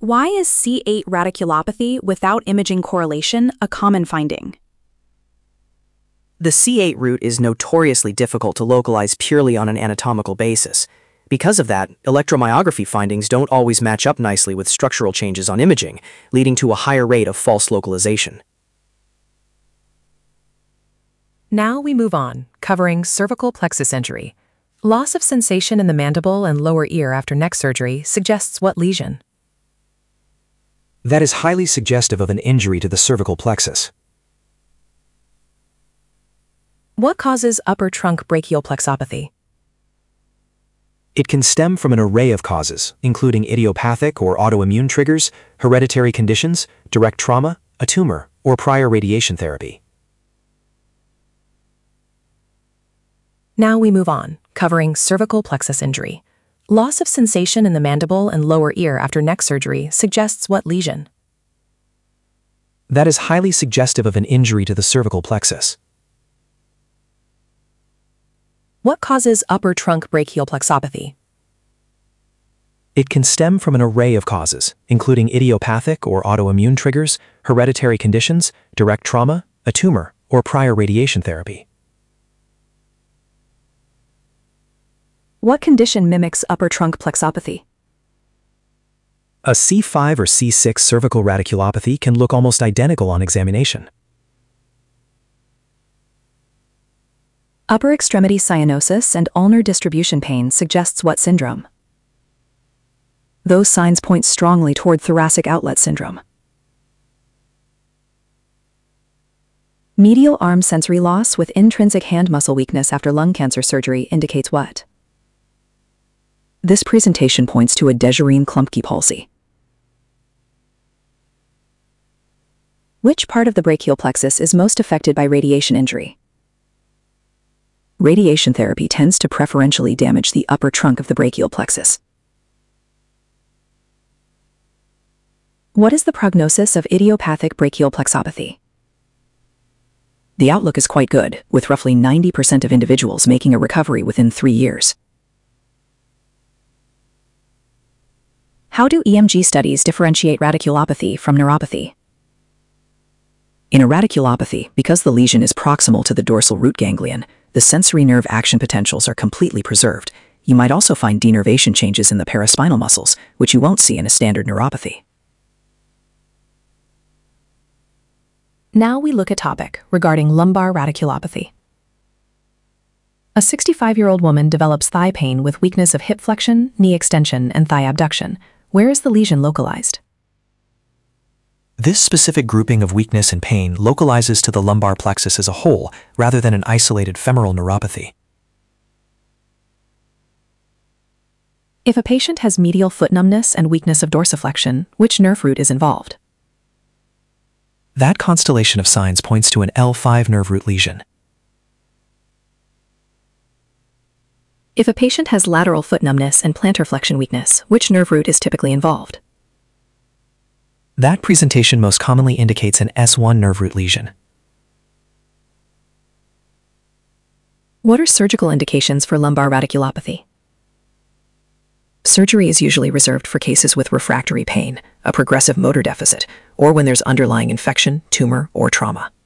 Why is C8 radiculopathy without imaging correlation a common finding? The C8 root is notoriously difficult to localize purely on an anatomical basis. Because of that, electromyography findings don't always match up nicely with structural changes on imaging, leading to a higher rate of false localization. Now we move on, covering cervical plexus injury. Loss of sensation in the mandible and lower ear after neck surgery suggests what lesion? That is highly suggestive of an injury to the cervical plexus. What causes upper trunk brachial plexopathy? It can stem from an array of causes, including idiopathic or autoimmune triggers, hereditary conditions, direct trauma, a tumor, or prior radiation therapy. Now we move on, covering cervical plexus injury. Loss of sensation in the mandible and lower ear after neck surgery suggests what lesion? That is highly suggestive of an injury to the cervical plexus. What causes upper trunk brachial plexopathy? It can stem from an array of causes, including idiopathic or autoimmune triggers, hereditary conditions, direct trauma, a tumor, or prior radiation therapy. What condition mimics upper trunk plexopathy? A C5 or C6 cervical radiculopathy can look almost identical on examination. Upper extremity cyanosis and ulnar distribution pain suggests what syndrome? Those signs point strongly toward thoracic outlet syndrome. Medial arm sensory loss with intrinsic hand muscle weakness after lung cancer surgery indicates what? This presentation points to a Dejerine-Klumpke palsy. Which part of the brachial plexus is most affected by radiation injury? Radiation therapy tends to preferentially damage the upper trunk of the brachial plexus. What is the prognosis of idiopathic brachial plexopathy? The outlook is quite good, with roughly 90% of individuals making a recovery within 3 years. How do EMG studies differentiate radiculopathy from neuropathy? In a radiculopathy, because the lesion is proximal to the dorsal root ganglion, the sensory nerve action potentials are completely preserved. You might also find denervation changes in the paraspinal muscles, which you won't see in a standard neuropathy. Now we look at a topic regarding lumbar radiculopathy. A 65-year-old woman develops thigh pain with weakness of hip flexion, knee extension, and thigh abduction. Where is the lesion localized? This specific grouping of weakness and pain localizes to the lumbar plexus as a whole, rather than an isolated femoral neuropathy. If a patient has medial foot numbness and weakness of dorsiflexion, which nerve root is involved? That constellation of signs points to an L5 nerve root lesion. If a patient has lateral foot numbness and plantar flexion weakness, which nerve root is typically involved? That presentation most commonly indicates an S1 nerve root lesion. What are surgical indications for lumbar radiculopathy? Surgery is usually reserved for cases with refractory pain, a progressive motor deficit, or when there's underlying infection, tumor, or trauma.